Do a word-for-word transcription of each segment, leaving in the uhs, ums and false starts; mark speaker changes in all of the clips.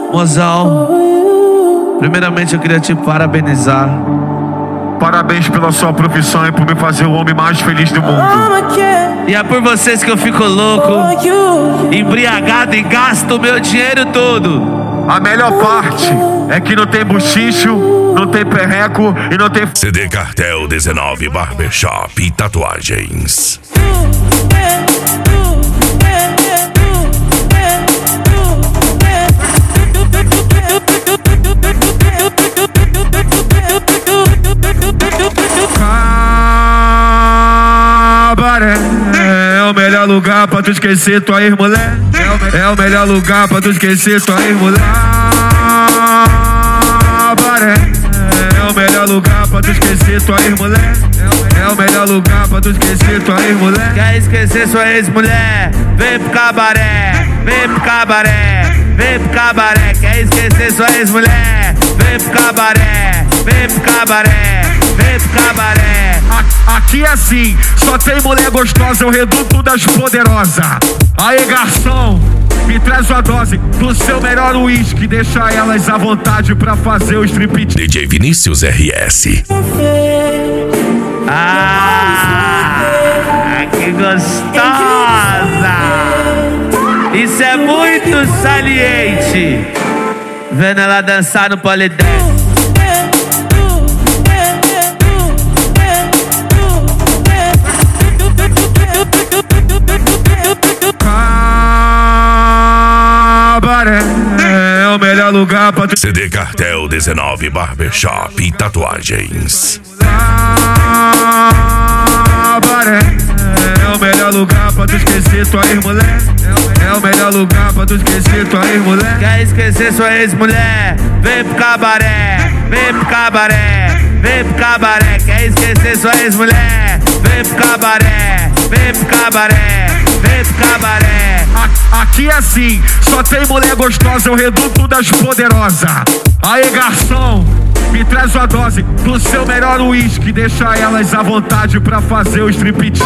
Speaker 1: Mozão, primeiramente eu queria te parabenizar.
Speaker 2: Parabéns pela sua profissão e por me fazer o homem mais feliz do mundo.
Speaker 1: E é por vocês que eu fico louco, embriagado e gasto o meu dinheiro todo.
Speaker 2: A melhor parte é que não tem buchicho, não tem perreco e não tem...
Speaker 3: C D Cartel dezenove Barbershop e Tatuagens.
Speaker 2: Cabaré é o melhor lugar pra tu esquecer tua ex-mulher. É o melhor lugar pra tu esquecer tua ex-mulher. Cabaré é o melhor lugar pra tu esquecer tua ex-mulher. É o melhor lugar pra tu esquecer tua ex-mulher.
Speaker 1: Quer esquecer sua ex-mulher? Vem pro cabaré, vem pro cabaré, vem pro cabaré. Quer esquecer sua ex-mulher? Vem pro cabaré, vem pro cabaré, vem pro cabaré.
Speaker 2: Aqui é assim, só tem mulher gostosa, é o reduto das poderosas. Aí, garçom, me traz uma dose do seu melhor uísque. Deixa elas à vontade pra fazer o striptease.
Speaker 3: D J Vinícius R S.
Speaker 1: Ah, que gostosa! Isso é muito saliente. Vendo ela dançar no polidense.
Speaker 2: Cabaré é o melhor lugar pra tu...
Speaker 3: C D Cartel dezenove Barbershop e Tatuagens.
Speaker 2: Cabaré é o melhor lugar pra tu esquecer tua ex-mulher. É o melhor lugar pra tu esquecer tua ex-mulher.
Speaker 1: Quer esquecer sua ex-mulher? Vem pro cabaré, vem pro cabaré, vem pro cabaré. Quer esquecer sua ex-mulher? Vem pro cabaré, vem pro cabaré, vem pro cabaré.
Speaker 2: Aqui é assim, só tem mulher gostosa, é o reduto das poderosas. Aí, garçom, me traz uma dose do seu melhor uísque. Deixa elas à vontade pra fazer o striptease.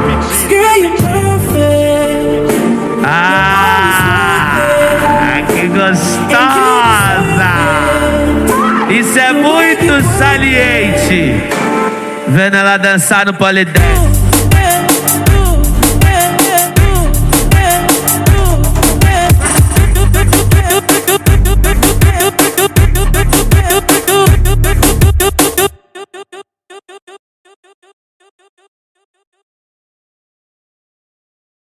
Speaker 1: Ah, que gostosa! Isso é muito saliente. Vendo ela dançar no polidense.